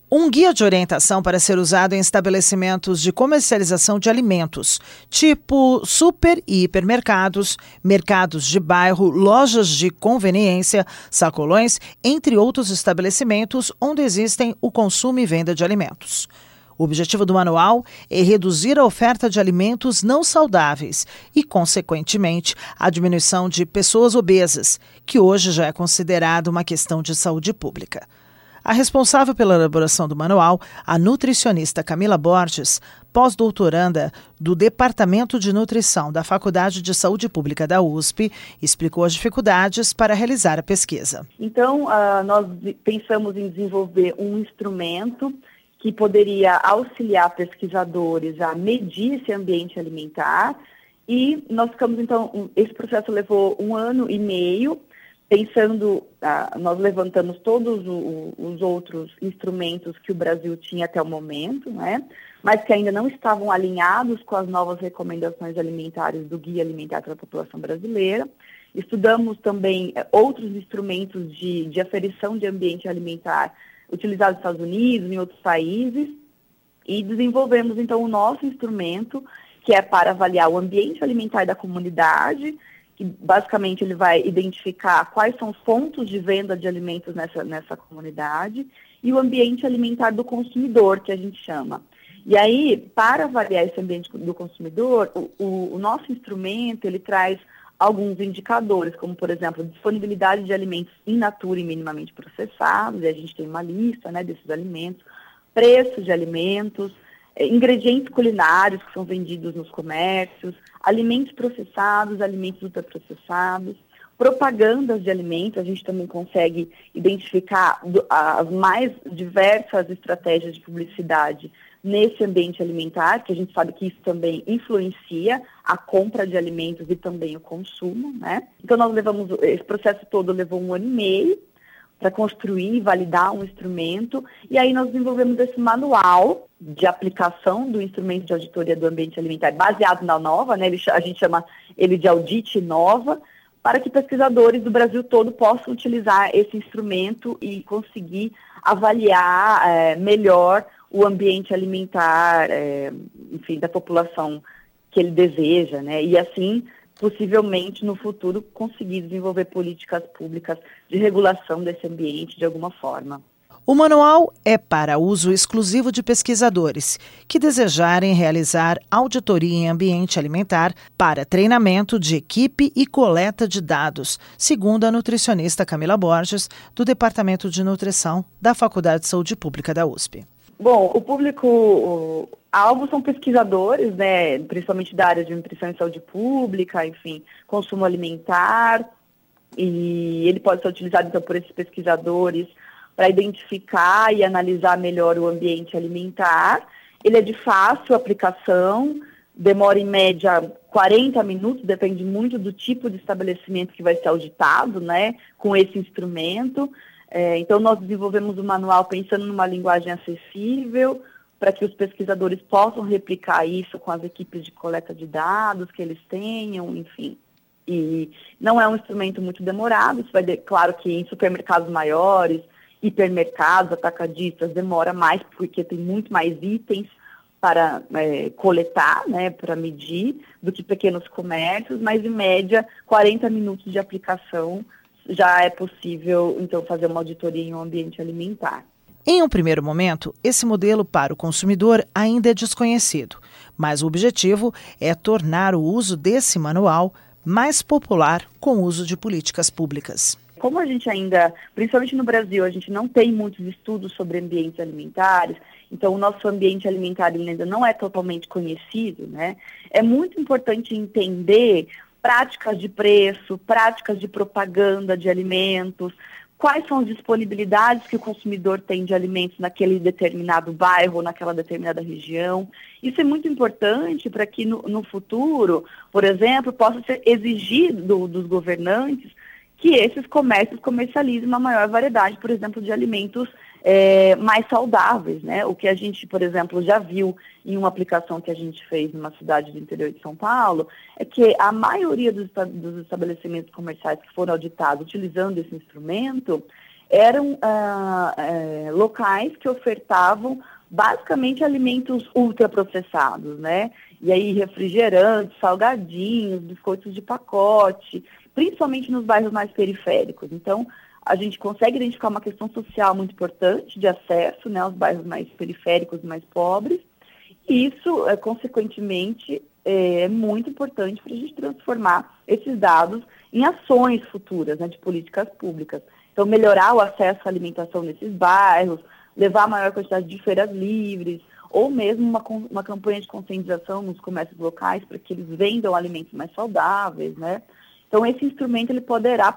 Um guia de orientação para ser usado em estabelecimentos de comercialização de alimentos, tipo super e hipermercados, mercados de bairro, lojas de conveniência, sacolões, entre outros estabelecimentos onde existem o consumo e venda de alimentos. O objetivo do manual é reduzir a oferta de alimentos não saudáveis e, consequentemente, a diminuição de pessoas obesas, que hoje já é considerada uma questão de saúde pública. A responsável pela elaboração do manual, a nutricionista Camila Borges, pós-doutoranda do Departamento de Nutrição da Faculdade de Saúde Pública da USP, explicou as dificuldades para realizar a pesquisa. Então, nós pensamos em desenvolver um instrumento que poderia auxiliar pesquisadores a medir esse ambiente alimentar e nós ficamos, então, esse processo levou 1 ano e meio, pensando, nós levantamos todos os outros instrumentos que o Brasil tinha até o momento, né, mas que ainda não estavam alinhados com as novas recomendações alimentares do Guia Alimentar para a População Brasileira. Estudamos também outros instrumentos de aferição de ambiente alimentar utilizados nos Estados Unidos, em outros países, e desenvolvemos, então, o nosso instrumento, que é para avaliar o ambiente alimentar da comunidade, que basicamente ele vai identificar quais são os pontos de venda de alimentos nessa comunidade, e o ambiente alimentar do consumidor, que a gente chama. E aí, para avaliar esse ambiente do consumidor, o nosso instrumento, ele traz alguns indicadores, como, por exemplo, disponibilidade de alimentos in natura e minimamente processados, e a gente tem uma lista, né, desses alimentos, preços de alimentos, ingredientes culinários que são vendidos nos comércios, alimentos processados, alimentos ultraprocessados, propagandas de alimentos, a gente também consegue identificar as mais diversas estratégias de publicidade nesse ambiente alimentar, que a gente sabe que isso também influencia a compra de alimentos e também o consumo, né? Então nós levamos, esse processo todo levou 1 ano e meio para construir e validar um instrumento, e aí nós desenvolvemos esse manual de aplicação do instrumento de auditoria do ambiente alimentar, baseado na NOVA, né? A gente chama ele de Audite NOVA, para que pesquisadores do Brasil todo possam utilizar esse instrumento e conseguir avaliar melhor o ambiente alimentar, enfim, da população que ele deseja, né? E assim, possivelmente, no futuro, conseguir desenvolver políticas públicas de regulação desse ambiente de alguma forma. O manual é para uso exclusivo de pesquisadores que desejarem realizar auditoria em ambiente alimentar para treinamento de equipe e coleta de dados, segundo a nutricionista Camila Borges, do Departamento de Nutrição da Faculdade de Saúde Pública da USP. Bom, o público-alvo são pesquisadores, né, principalmente da área de nutrição e saúde pública, enfim, consumo alimentar, e ele pode ser utilizado, então, por esses pesquisadores para identificar e analisar melhor o ambiente alimentar. Ele é de fácil aplicação, demora em média 40 minutos, depende muito do tipo de estabelecimento que vai ser auditado, né, com esse instrumento. Então, nós desenvolvemos o manual pensando numa linguagem acessível, para que os pesquisadores possam replicar isso com as equipes de coleta de dados que eles tenham, enfim. E não é um instrumento muito demorado, isso vai claro que em supermercados maiores, hipermercados, atacadistas, demora mais, porque tem muito mais itens para coletar, né, para medir, do que pequenos comércios, mas em média 40 minutos de aplicação já é possível, então, fazer uma auditoria em um ambiente alimentar. Em um primeiro momento, esse modelo para o consumidor ainda é desconhecido, mas o objetivo é tornar o uso desse manual mais popular com o uso de políticas públicas. Como a gente ainda, principalmente no Brasil, a gente não tem muitos estudos sobre ambientes alimentares, então o nosso ambiente alimentar ainda não é totalmente conhecido, né? É muito importante entender práticas de preço, práticas de propaganda de alimentos, quais são as disponibilidades que o consumidor tem de alimentos naquele determinado bairro, naquela determinada região. Isso é muito importante para que no futuro, por exemplo, possa ser exigido dos governantes que esses comércios comercializem uma maior variedade, por exemplo, de alimentos mais saudáveis, né? O que a gente, por exemplo, já viu em uma aplicação que a gente fez numa cidade do interior de São Paulo, é que a maioria dos estabelecimentos comerciais que foram auditados utilizando esse instrumento, eram locais que ofertavam basicamente alimentos ultraprocessados, né? E aí refrigerantes, salgadinhos, biscoitos de pacote, principalmente nos bairros mais periféricos. Então, a gente consegue identificar uma questão social muito importante de acesso, né, aos bairros mais periféricos e mais pobres. E isso, consequentemente, é muito importante para a gente transformar esses dados em ações futuras, né, de políticas públicas. Então, melhorar o acesso à alimentação nesses bairros, levar a maior quantidade de feiras livres, ou mesmo uma campanha de conscientização nos comércios locais para que eles vendam alimentos mais saudáveis, né? Então, esse instrumento ele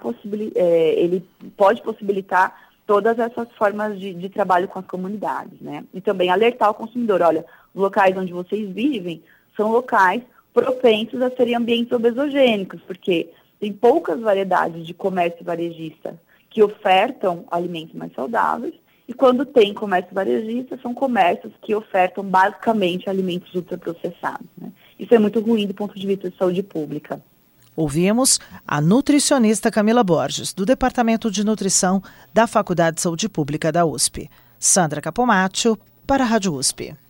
pode possibilitar todas essas formas de trabalho com as comunidades, né? E também alertar o consumidor, olha, os locais onde vocês vivem são locais propensos a serem ambientes obesogênicos, porque tem poucas variedades de comércio varejista que ofertam alimentos mais saudáveis, e quando tem comércio varejista, são comércios que ofertam basicamente alimentos ultraprocessados, né? Isso é muito ruim do ponto de vista de saúde pública. Ouvimos a nutricionista Camila Borges, do Departamento de Nutrição da Faculdade de Saúde Pública da USP. Sandra Capomatto, para a Rádio USP.